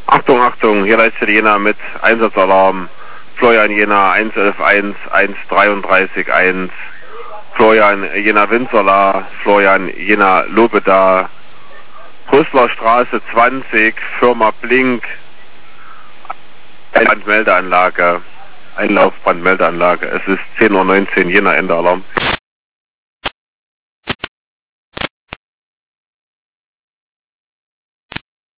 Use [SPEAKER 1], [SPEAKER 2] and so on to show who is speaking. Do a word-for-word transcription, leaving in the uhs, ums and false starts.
[SPEAKER 1] Achtung, Achtung, hier leistet Jena mit Einsatzalarm. Florian Jena eins elf eins eins dreiunddreißig eins. Florian Jena Winzerla, Florian Jena Lobeda, Rüssler Straße zwanzig, Firma Blink, Einlaufbrandmeldeanlage, Einlaufbrandmeldeanlage. Es ist zehn Uhr neunzehn, Jena, Ende Alarm.